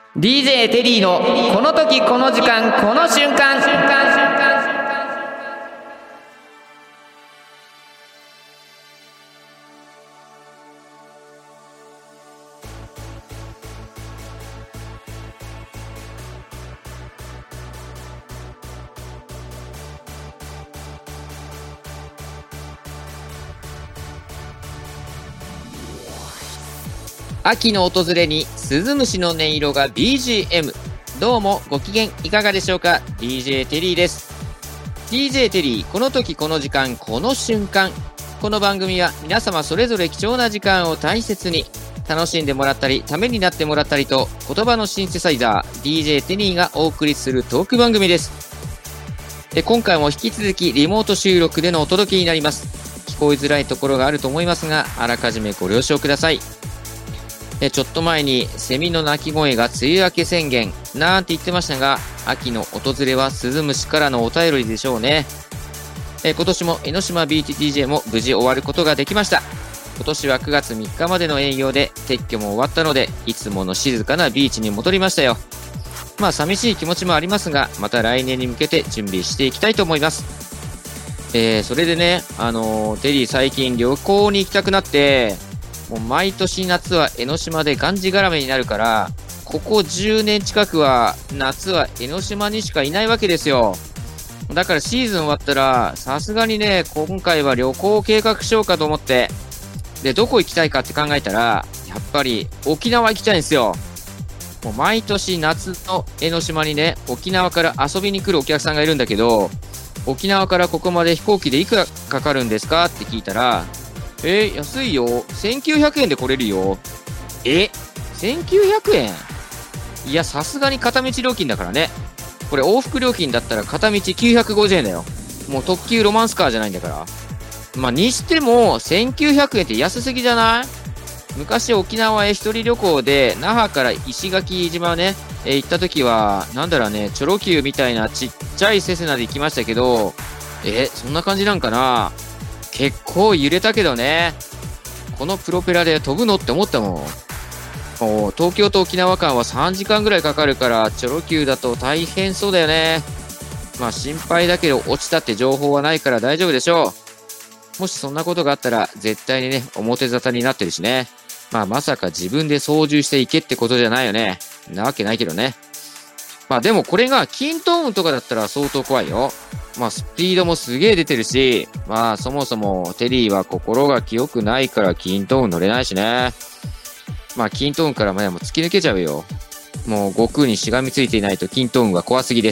DJ テリーのこの時この時間この瞬間。秋の訪れに鈴虫の音色が BGM。 どうもご機嫌いかがでしょうか。 DJ テリーです。 DJ テリーこの時この時間この瞬間。この番組は皆様それぞれ貴重な時間を大切に楽しんでもらったりためになってもらったりと、言葉のシンセサイザー DJ テリーがお送りするトーク番組です。今回も引き続きリモート収録でのお届けになります。聞こえづらいところがあると思いますが、あらかじめご了承ください。ちょっと前にセミの鳴き声が梅雨明け宣言なんて言ってましたが、秋の訪れは鈴虫からのお便りでしょうね。今年も江ノ島ビーチ DJ も無事終わることができました。今年は9月3日までの営業で撤去も終わったので、いつもの静かなビーチに戻りましたよ。まあ寂しい気持ちもありますが、また来年に向けて準備していきたいと思います。それでね、テリー最近旅行に行きたくなって、もう毎年夏は江ノ島でがんじがらめになるから、ここ10年近くは夏は江ノ島にしかいないわけですよ。だからシーズン終わったらさすがにね、今回は旅行を計画しようかと思って、でどこ行きたいかって考えたら、やっぱり沖縄行きたいんですよ。もう毎年夏の江ノ島にね、沖縄から遊びに来るお客さんがいるんだけど、沖縄からここまで飛行機でいくらかかるんですかって聞いたら、安いよ。1900円で来れるよ。1900円？いや、さすがに片道料金だからね。これ往復料金だったら片道950円だよ。もう特急ロマンスカーじゃないんだから。まあ、にしても1900円って安すぎじゃない？昔沖縄へ一人旅行で那覇から石垣島ね、行った時は、なんだろうね、チョロ Q みたいなちっちゃいセスナで行きましたけど、そんな感じなんかな？結構揺れたけどね。このプロペラで飛ぶのって思ったもん。東京と沖縄間は3時間ぐらいかかるから、チョロ Q だと大変そうだよね。まあ心配だけど落ちたって情報はないから大丈夫でしょう。もしそんなことがあったら絶対にね、表沙汰になってるしね。まあまさか自分で操縦していけってことじゃないよね。なわけないけどね。まあでもこれがキントーンとかだったら相当怖いよ。まあスピードもすげえ出てるし、まあそもそもテリーは心が清くないからキントーン乗れないしね。まあキントーンから前も突き抜けちゃうよ。もう悟空にしがみついていないとキントーンは怖すぎです。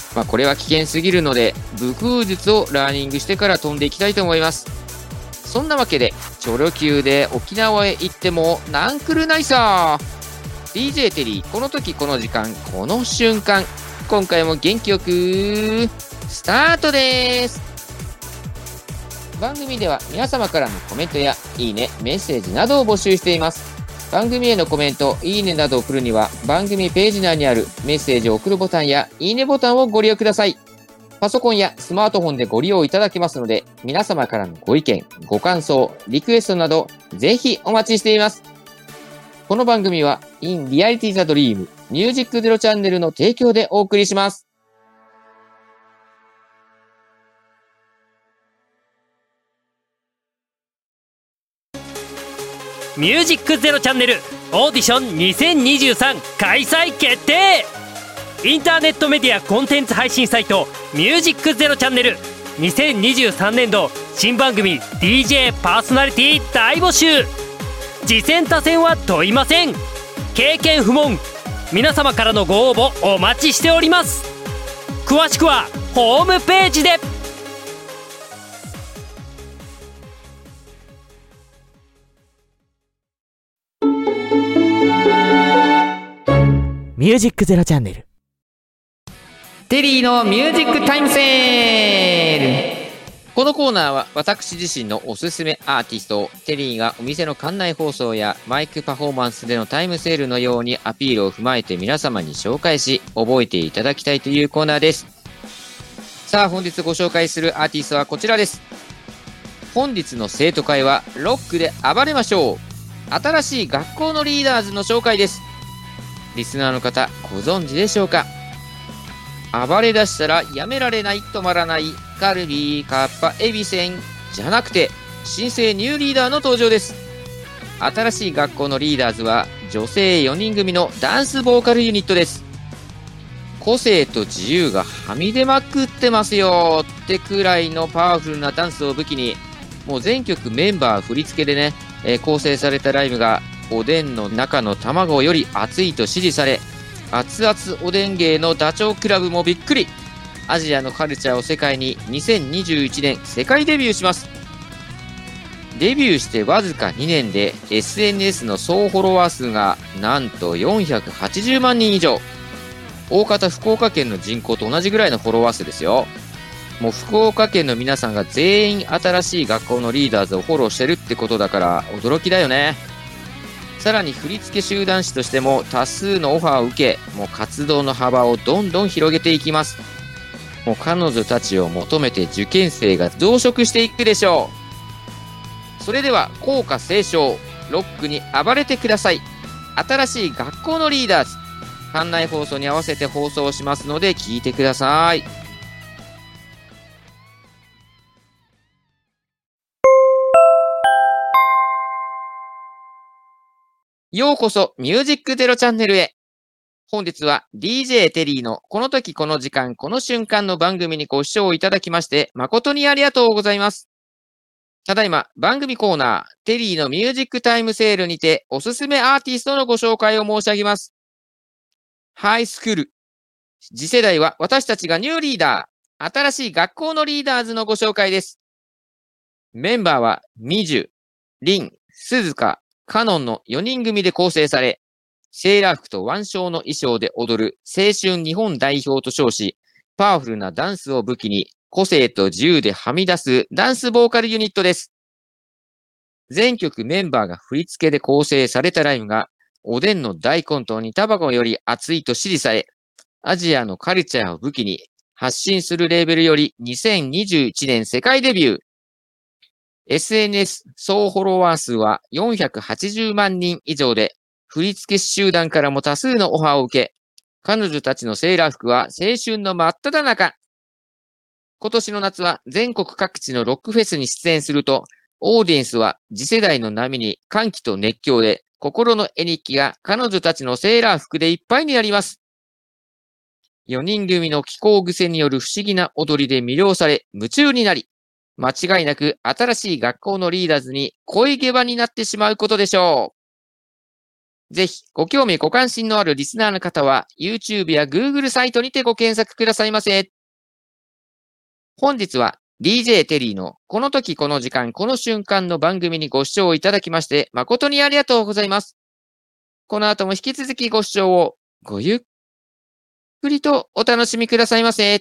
まあこれは危険すぎるので、武空術をラーニングしてから飛んでいきたいと思います。そんなわけで、チョロ Q で沖縄へ行ってもなんくるないさ。DJ テリーこの時この時間この瞬間。今回も元気よくスタートです。番組では皆様からのコメントやいいね、メッセージなどを募集しています。番組へのコメント、いいねなどを送るには番組ページ内にあるメッセージを送るボタンやいいねボタンをご利用ください。パソコンやスマートフォンでご利用いただけますので、皆様からのご意見、ご感想、リクエストなどぜひお待ちしています。この番組は In Reality the Dream Music Zero チャンネルの提供でお送りします。 ミュージックゼロチャンネルオーディション2023開催決定。インターネットメディアコンテンツ配信サイトミュージックゼロチャンネル2023年度新番組 DJ パーソナリティ大募集。次戦他戦は問いません。経験不問。皆様からのご応募お待ちしております。詳しくはホームページで。 ミュージックゼロチャンネルテリーのミュージックタイムセール。このコーナーは私自身のおすすめアーティストをテリーがお店の館内放送やマイクパフォーマンスでのタイムセールのようにアピールを踏まえて皆様に紹介し覚えていただきたいというコーナーです。さあ本日ご紹介するアーティストはこちらです。本日の生徒会はロックで暴れましょう。新しい学校のリーダーズの紹介です。 リスナーの方ご存知でしょうか。暴れ出したらやめられない、止まらない、カルビー、カッパ、エビセンじゃなくて、新生ニューリーダーの登場です。新しい学校のリーダーズは女性4人組のダンスボーカルユニットです。個性と自由がはみ出まくってますよってくらいのパワフルなダンスを武器に、もう全曲メンバー振り付けでね、構成されたライブがおでんの中の卵より熱いと支持され、熱々おでん芸のダチョウ倶楽部もびっくり。アジアのカルチャーを世界に2021年世界デビューします。デビューしてわずか2年で SNS の総フォロワー数がなんと480万人以上。大方福岡県の人口と同じぐらいのフォロワー数ですよ。もう福岡県の皆さんが全員新しい学校のリーダーズをフォローしてるってことだから驚きだよね。さらに振付集団師としても多数のオファーを受け、もう活動の幅をどんどん広げていきます。もう彼女たちを求めて受験生が増殖していくでしょう。それでは校歌斉唱、ロックに暴れてください。新しい学校のリーダーズ。館内放送に合わせて放送しますので聞いてください。ようこそミュージックゼロチャンネルへ。本日は DJ テリーのこの時この時間この瞬間の番組にご視聴いただきまして誠にありがとうございます。ただいま番組コーナーテリーのミュージックタイムセールにておすすめアーティストのご紹介を申し上げます。ハイスクール。次世代は私たちがニューリーダー。新しい学校のリーダーズのご紹介です。メンバーはミジュ、リン、スズカ、カノンの4人組で構成され、セーラー服と腕章の衣装で踊る青春日本代表と称し、パワフルなダンスを武器に個性と自由ではみ出すダンスボーカルユニットです。全曲メンバーが振り付けで構成されたライブが、おでんの大根と煮卵より熱いと支持され、アジアのカルチャーを武器に発信するレーベルより2021年世界デビュー。SNS 総フォロワー数は480万人以上で、振付師集団からも多数のオファーを受け、彼女たちのセーラー服は青春の真っ只中。今年の夏は全国各地のロックフェスに出演すると、オーディエンスは次世代の波に歓喜と熱狂で、心の絵日記が彼女たちのセーラー服でいっぱいになります。4人組の気候癖による不思議な踊りで魅了され、夢中になり、間違いなく新しい学校のリーダーズに恋下馬になってしまうことでしょう。ぜひ、ご興味ご関心のあるリスナーの方は、YouTube や Google サイトにてご検索くださいませ。本日は、DJ テリーのこの時この時間この瞬間の番組にご視聴いただきまして誠にありがとうございます。この後も引き続きご視聴をごゆっくりとお楽しみくださいませ。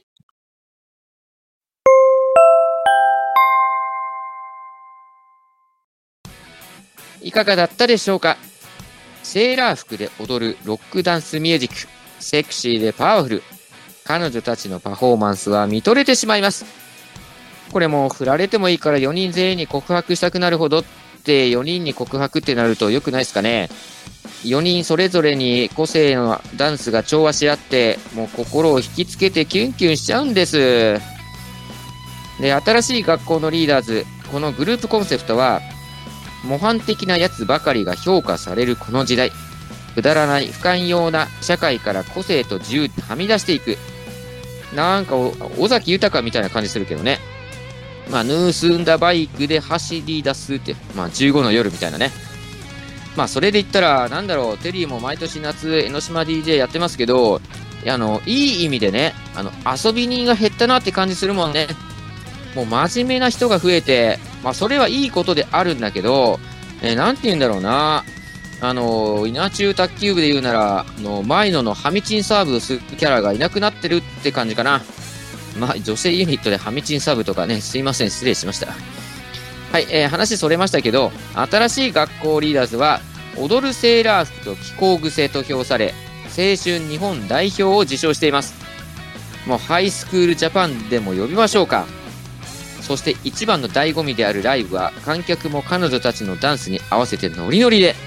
いかがだったでしょうか。セーラー服で踊るロックダンスミュージック、セクシーでパワフル。彼女たちのパフォーマンスは見とれてしまいます。これも振られてもいいから4人全員に告白したくなるほどって4人に告白ってなると良くないですかね。4人それぞれに個性のダンスが調和し合ってもう心を引きつけてキュンキュンしちゃうんです。で、新しい学校のリーダーズ、このグループコンセプトは模範的なやつばかりが評価されるこの時代、くだらない不寛容な社会から個性と自由ってはみ出していく。なんか尾崎豊みたいな感じするけどね。まあ、盗んだバイクで走り出すって、まあ、15の夜みたいなね。まあ、それで言ったら、なんだろう、テリーも毎年夏、江ノ島 DJ やってますけど、いい意味でね、遊び人が減ったなって感じするもんね。もう真面目な人が増えて、まあ、それはいいことであるんだけど、なんて言うんだろうな。稲中卓球部で言うなら、前野のハミチンサーブをするキャラがいなくなってるって感じかな。まあ、女性ユニットでハミチンサーブとかね、すいません、失礼しました。はい、話それましたけど、新しい学校リーダーズは、踊るセーラー服と気候癖と評され、青春日本代表を受賞しています。もうハイスクールジャパンでも呼びましょうか。そして一番の醍醐味であるライブは、観客も彼女たちのダンスに合わせてノリノリで、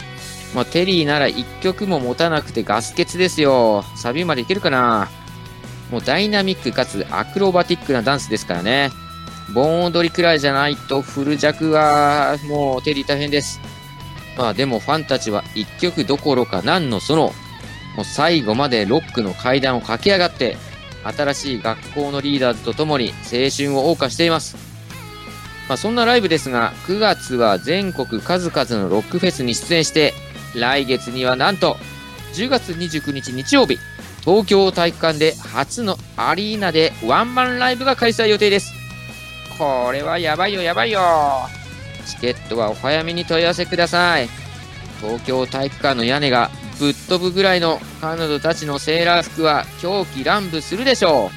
まあ、テリーなら1曲も持たなくてガス欠ですよ。サビまでいけるかな。もうダイナミックかつアクロバティックなダンスですからね。盆踊りくらいじゃないとフル弱はもうテリー大変です。まあでもファンたちは1曲どころか何のその、もう最後までロックの階段を駆け上がって、新しい学校のリーダーズと共に青春を謳歌しています。まあそんなライブですが、9月は全国数々のロックフェスに出演して、来月にはなんと10月29日日曜日、東京体育館で初のアリーナでワンマンライブが開催予定です。これはやばいよやばいよ。チケットはお早めに問い合わせください。東京体育館の屋根がぶっ飛ぶぐらいの彼女たちのセーラー服は狂気乱舞するでしょ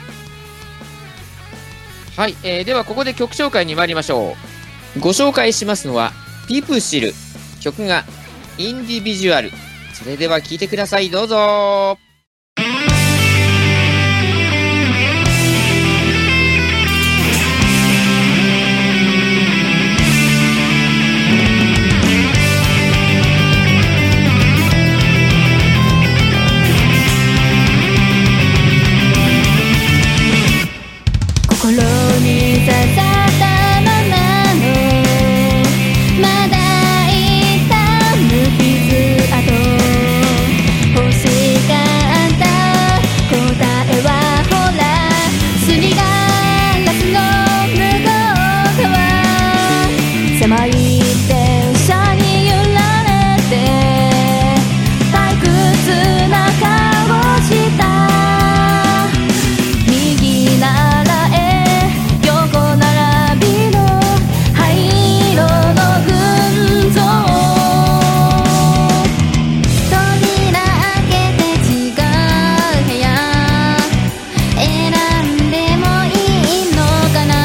う。はい、ではここで曲紹介に参りましょう。ご紹介しますのはピプシル、曲がインディビジュアル。それでは聴いてください、どうぞ。 心に刺さったままのまだ痛む傷跡欲しかった答えはほらすりガラスの向こう側狭い電車に揺られて退屈な顔した右なら横並びの灰色の群像扉開けて違う部屋選んでもいいのかな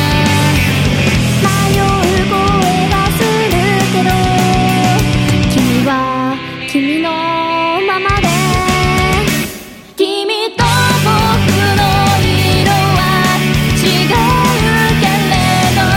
迷う声がするけど君は君のままで君と僕の色は違うけれど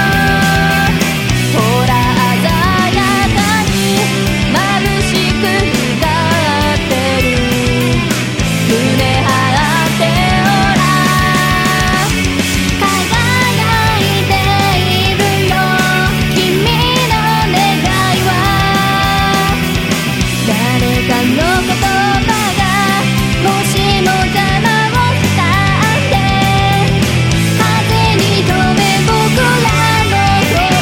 ほら鮮やかに眩しく光ってる胸張ってほら輝いているよ君の願いは誰かの言葉がもしも邪魔をしたって風に飛べ僕らの声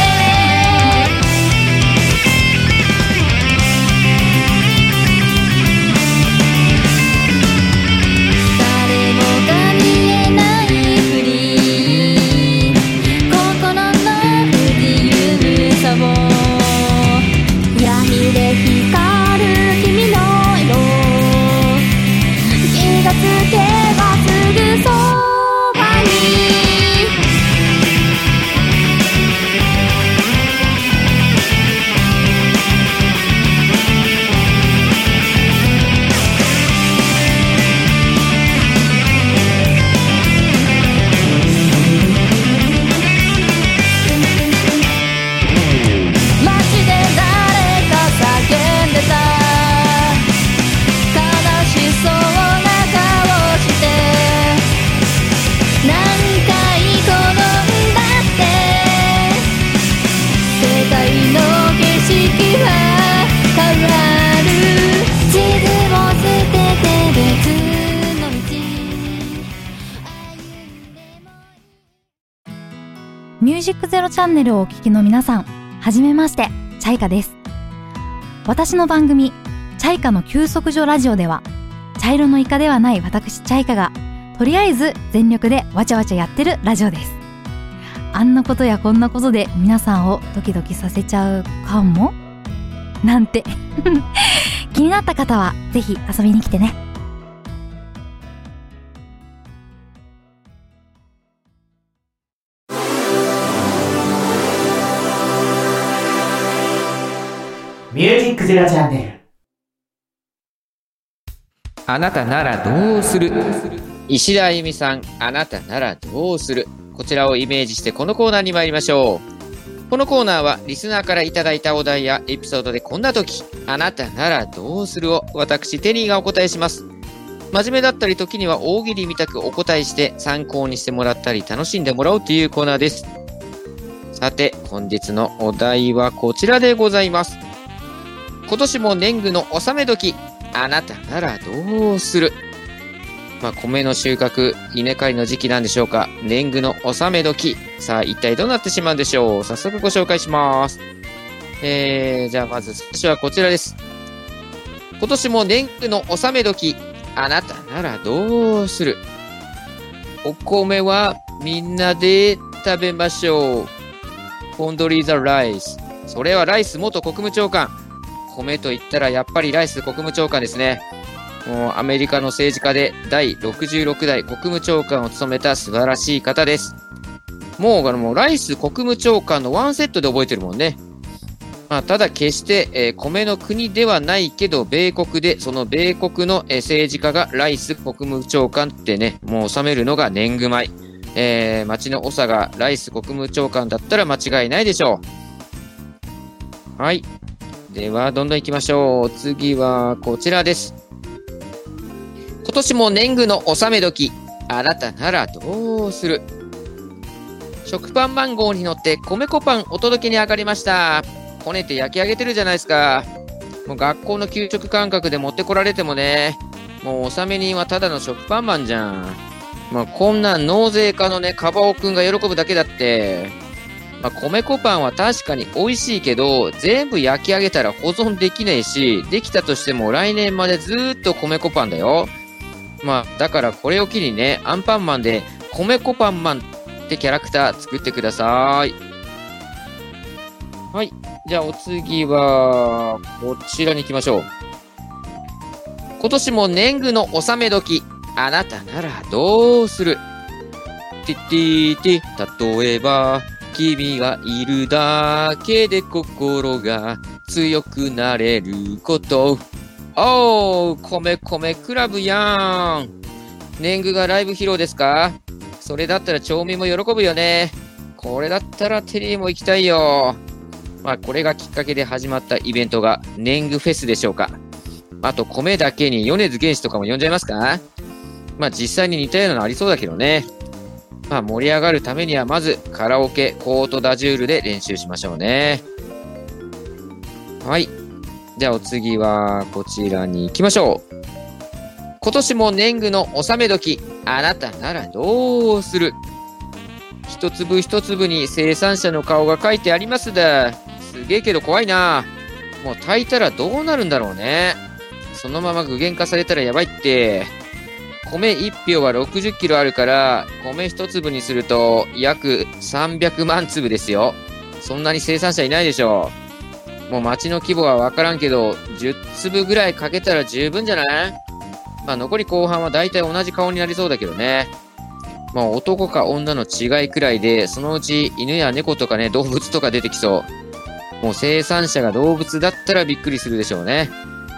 誰もが見えないふり心の不自由さを闇で光る君の色気がつけばすぐそばに街で誰か叫んでた悲しそうな顔して何回転んだって世界の景色は変わる地図を捨てて別の道歩んでもミュージックゼロチャンネルをお聞きの皆さん、はじめまして、チャイカです。私の番組、チャイカの休息所ラジオでは、茶色のイカではない私チャイカが、とりあえず全力でわちゃわちゃやってるラジオです。あんなことやこんなことで皆さんをドキドキさせちゃうかもなんて気になった方はぜひ遊びに来てね。 ミュージックゼロチャンネル。 あなたならどうする。石田あゆみさん、あなたならどうする。こちらをイメージしてこのコーナーに参りましょう。 このコーナーはリスナーからいただいたお題やエピソードでこんな時あなたならどうするを私テリーがお答えします。真面目だったり時には大喜利みたくお答えして参考にしてもらったり楽しんでもらおうというコーナーです。さて本日のお題はこちらでございます。今年も年貢の納め時あなたならどうする。米の収穫、稲刈りの時期なんでしょうか。年貢の納め時。さあ、一体どうなってしまうんでしょう。早速ご紹介します。じゃあまず最初はこちらです。今年も年貢の納め時。あなたならどうする。お米はみんなで食べましょう。コンドリーザライス。それはライス元国務長官。米と言ったらやっぱりライス国務長官ですね。もうアメリカの政治家で第66代国務長官を務めた素晴らしい方です。もうライス国務長官のワンセットで覚えてるもんね。ただ決して、米の国ではないけど米国で、その米国の、政治家がライス国務長官ってね、もう収めるのが年貢米。町の長がライス国務長官だったら間違いないでしょう。はい。ではどんどん行きましょう。次はこちらです。今年も年貢の納め時、あなたならどうする。食パンマンゴーに乗って米粉パンお届けに上がりました。こねて焼き上げてるじゃないですか。もう学校の給食感覚で持ってこられてもね、もう納め人はただの食パンマンじゃん。こんなん納税課のね、カバオくんが喜ぶだけだって。米粉パンは確かに美味しいけど、全部焼き上げたら保存できないし、できたとしても来年までずーっと米粉パンだよ。だからこれを機にね、アンパンマンで米粉パンマンってキャラクター作ってください。はい。じゃあお次は、こちらに行きましょう。今年も年貢の納め時、あなたならどうする。てってて、例えば、君がいるだけで心が強くなれること。おー、米クラブやん。年貢がライブ披露ですか？それだったら町民も喜ぶよね。これだったらテリーも行きたいよ。これがきっかけで始まったイベントが年貢フェスでしょうか。あと米だけに米津玄師とかも呼んじゃいますか？実際に似たようなのありそうだけどね。盛り上がるためにはまずカラオケコートダジュールで練習しましょうね。はい。じゃあお次はこちらに行きましょう。今年も年貢の納め時、あなたならどうする。一粒一粒に生産者の顔が書いてありますだ。すげえけど怖いな。もう炊いたらどうなるんだろうね。そのまま具現化されたらやばいって。米1俵は60キロあるから、米1粒にすると約300万粒ですよ。そんなに生産者いないでしょう。もう町の規模はわからんけど、10粒ぐらいかけたら十分じゃない？残り後半は大体同じ顔になりそうだけどね。男か女の違いくらいで、そのうち犬や猫とかね、動物とか出てきそう。もう生産者が動物だったらびっくりするでしょうね。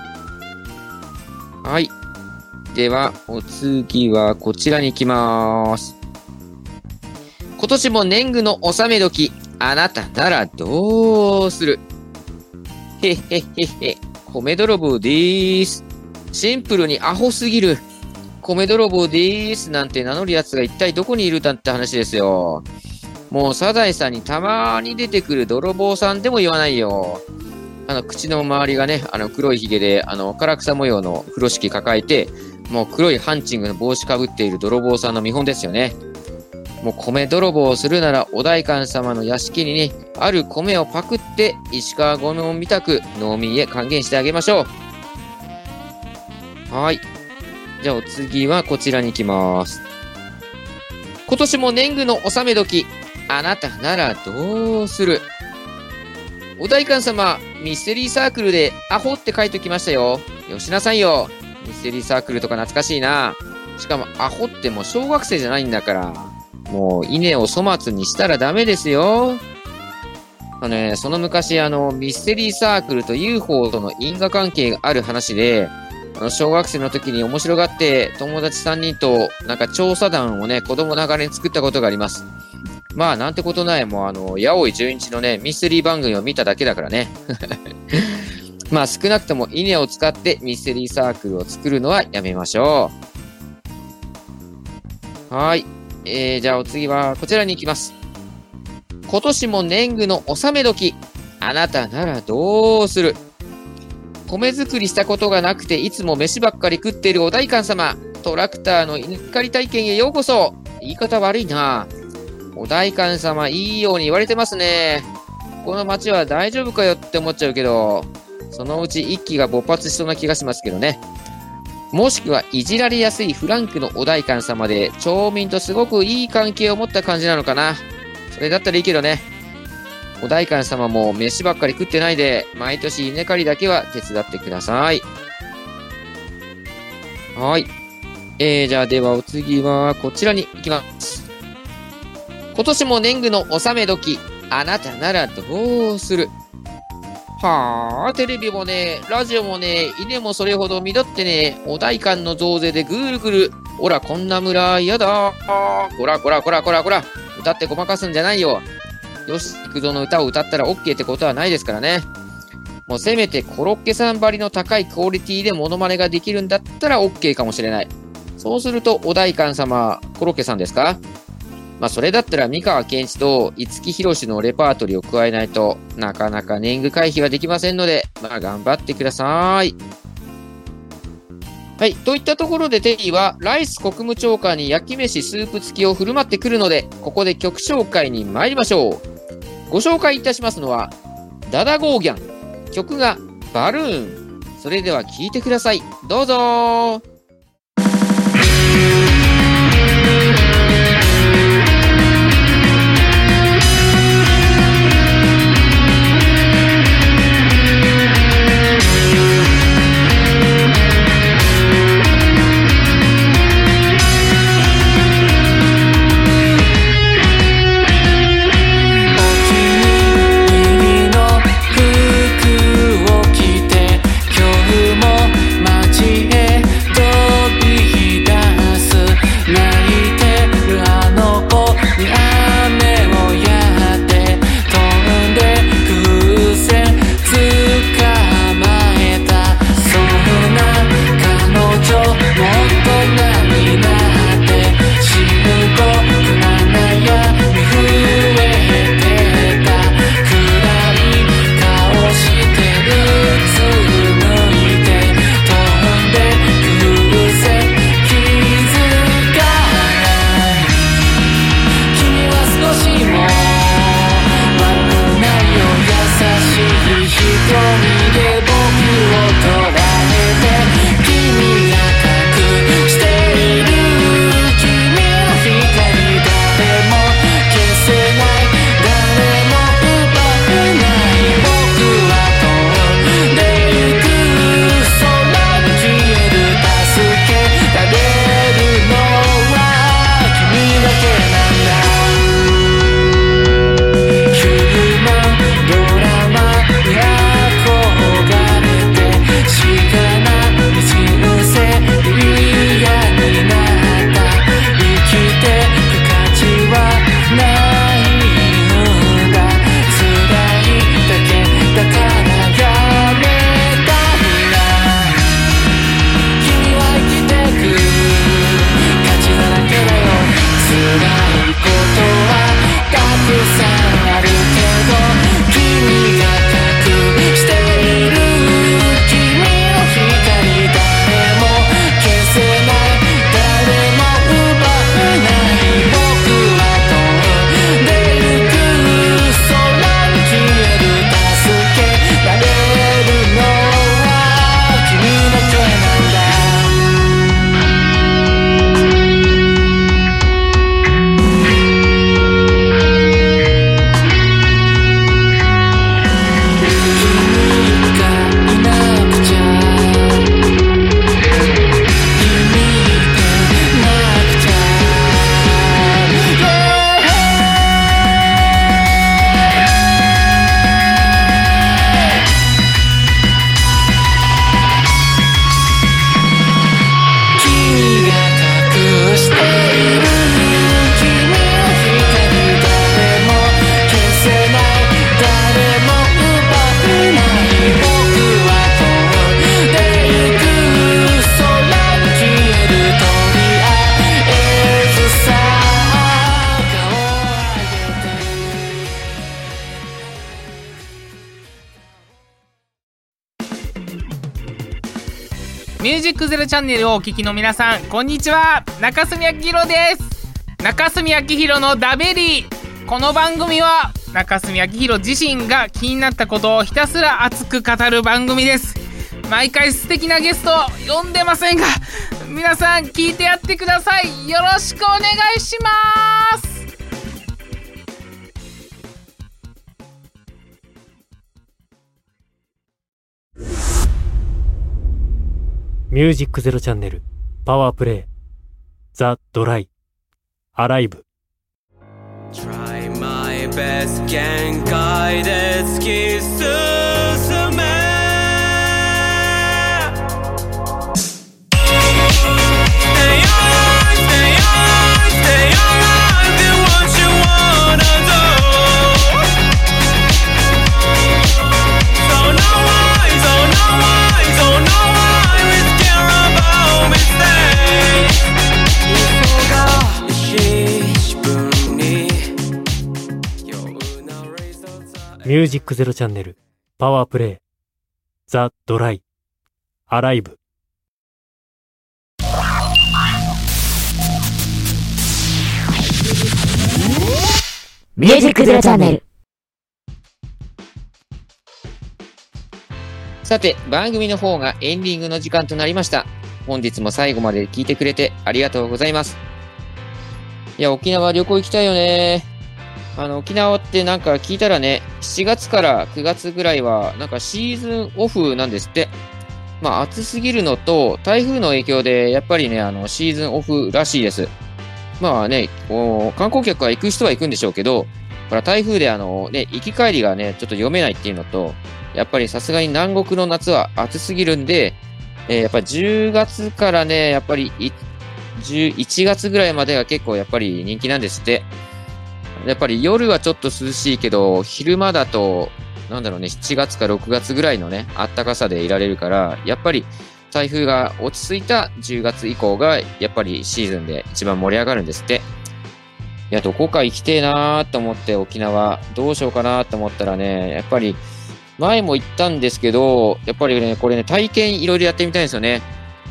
はい。では、お次はこちらに行きまーす。今年も年貢の納め時、あなたならどうする。へへへへ、米泥棒でーす。シンプルにアホすぎる。米泥棒でーすなんて名乗る奴が一体どこにいるんだって話ですよ。もうサザエさんにたまーに出てくる泥棒さんでも言わないよ。口の周りがね、黒いひげで、唐草模様の風呂敷抱えて、もう黒いハンチングの帽子かぶっている泥棒さんの見本ですよね。もう米泥棒をするならお代官様の屋敷にね、ある米をパクって石川五右衛門みたく農民へ還元してあげましょう。はい。じゃあお次はこちらに行きます。今年も年貢の納め時、あなたならどうする。お代官様、ミステリーサークルでアホって書いときましたよ。よしなさいよ。ミステリーサークルとか懐かしいな。しかもアホってもう小学生じゃないんだから。もう稲を粗末にしたらダメですよ。その昔ミステリーサークルと UFO との因果関係がある話で、小学生の時に面白がって友達3人となんか調査団をね、子供ながらに作ったことがあります。 まあなんてことない、もう八尾純一のね、ミステリー番組を見ただけだからね。まあ少なくとも稲を使ってミステリーサークルを作るのはやめましょう。はい。じゃあお次はこちらに行きます。今年も年貢の納め時。あなたならどうする？米作りしたことがなくていつも飯ばっかり食っているお代官様。トラクターの稲刈り体験へようこそ。言い方悪いな。お代官様いいように言われてますね。この町は大丈夫かよって思っちゃうけど、そのうち一揆が勃発しそうな気がしますけどね。もしくはいじられやすいフランクのお代官様で町民とすごくいい関係を持った感じなのかな。それだったらいいけどね。お代官様も飯ばっかり食ってないで、毎年稲刈りだけは手伝ってください。はい。じゃあではお次はこちらに行きます。今年も年貢の納め時、あなたならどうする？はあ、テレビもね、ラジオもね、稲もそれほど実ってね、お代官の増税でぐるぐる。ほら、こんな村やだ。こら。歌ってごまかすんじゃないよ。よし、幾度の歌を歌ったら OK ってことはないですからね。もうせめてコロッケさんばりの高いクオリティでモノマネができるんだったら OK かもしれない。そうすると、お代官様、コロッケさんですか？まあ、それだったら三河健一と五木ひろしのレパートリーを加えないとなかなか年貢回避はできませんので、まあ、頑張ってください。はい。といったところでテリーはライス国務長官に焼き飯スープ付きを振る舞ってくるので、ここで曲紹介に参りましょう。ご紹介いたしますのは、ダダゴーギャン。曲がバルーン。それでは聴いてください。どうぞ。 街へどミュージックゼロチャンネルをお聞きの皆さん、こんにちは。中澄明弘です。中澄明弘のダベリー。この番組は中澄明弘自身が気になったことをひたすら熱く語る番組です。毎回素敵なゲストを呼んでませんが、皆さん聞いてやってください。よろしくお願いします。 ミュージックゼロチャンネルパワープレイザ・ドライアライブ。 Try my best 限界で突き進め Stay on, stay on, stay on, do what you wanna do. So no why, so no why, so no why we care about mistakes. 忙しい自分にミュージックゼロチャンネルパワープレイザ・ドライアライブ。 ミュージックゼロチャンネル。 さて、番組の方がエンディングの時間となりました。本日も最後まで聞いてくれてありがとうございます。いや、沖縄旅行行きたいよね。沖縄ってなんか聞いたらね、7月から9月ぐらいはなんかシーズンオフなんですって。まあ暑すぎるのと台風の影響でやっぱりね、シーズンオフらしいです。まあね、観光客は行く人は行くんでしょうけど、ほら台風でね、行き帰りがね、ちょっと読めないっていうのと、やっぱりさすがに南国の夏は暑すぎるんで、やっぱり10月からね、やっぱり11月ぐらいまでが結構やっぱり人気なんですって。やっぱり夜はちょっと涼しいけど、昼間だと、なんだろうね、7月か6月ぐらいのね、暖かさでいられるから、やっぱり台風が落ち着いた10月以降が、やっぱりシーズンで一番盛り上がるんですって。いや、どこか行きてえなーと思って沖縄、どうしようかなと思ったらね、やっぱり前も行ったんですけど、やっぱりね、これね、体験いろいろやってみたいんですよね。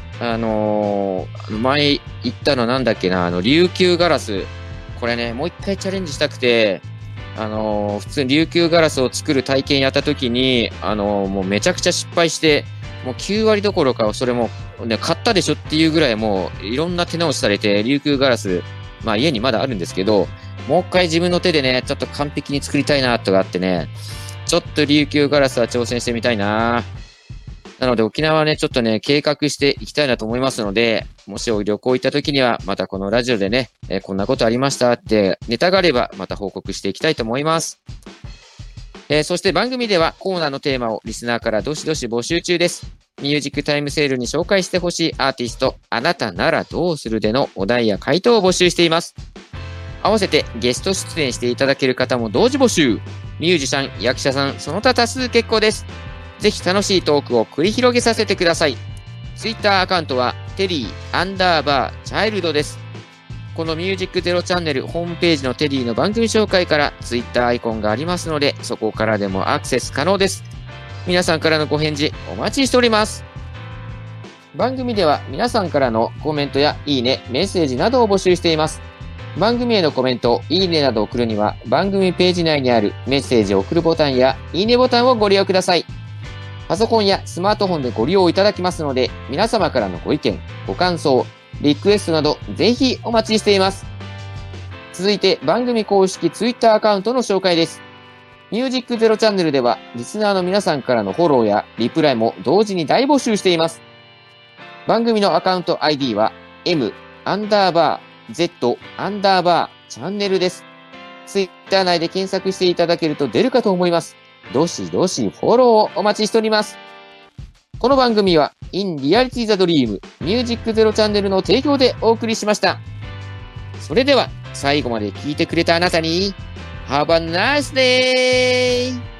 前行ったのなんだっけな、琉球ガラス。これね、もう一回チャレンジしたくて、普通に琉球ガラスを作る体験やった時に、もうめちゃくちゃ失敗して、もう9割どころか、それも、ね、買ったでしょっていうぐらいもう、いろんな手直しされて、琉球ガラス、まあ家にまだあるんですけど、もう一回自分の手でね、ちょっと完璧に作りたいなとかあってね、ちょっと琉球ガラスは挑戦してみたいな。なので沖縄はね、ちょっとね、計画していきたいなと思いますので、もし旅行行った時には、またこのラジオでね、こんなことありましたってネタがあれば、また報告していきたいと思います。そして番組ではコーナーのテーマをリスナーからどしどし募集中です。ミュージックタイムセールに紹介してほしいアーティスト、あなたならどうするでのお題や回答を募集しています。合わせてゲスト出演していただける方も同時募集。ミュージシャン、役者さん、その他多数結構です。ぜひ楽しいトークを繰り広げさせてください。ツイッターアカウントはテリー_チャイルドです。このミュージックゼロチャンネルホームページのテリーの番組紹介からツイッターアイコンがありますので、そこからでもアクセス可能です。皆さんからのご返事お待ちしております。番組では皆さんからのコメントやいいね、メッセージなどを募集しています。番組へのコメント、いいねなどを送るには番組ページ内にあるメッセージを送るボタンやいいねボタンをご利用ください。パソコンやスマートフォンでご利用いただきますので、皆様からのご意見、ご感想、リクエストなどぜひお待ちしています。続いて番組公式ツイッターアカウントの紹介です。ミュージックゼロチャンネルではリスナーの皆さんからのフォローやリプライも同時に大募集しています。番組のアカウント ID は M_Z_チャンネルです。ツイッター内で検索していただけると出るかと思います。どしどしフォローをお待ちしております。この番組は In Reality the Dream ミュージックゼロチャンネルの提供でお送りしました。それでは最後まで聞いてくれたあなたに Have a nice day!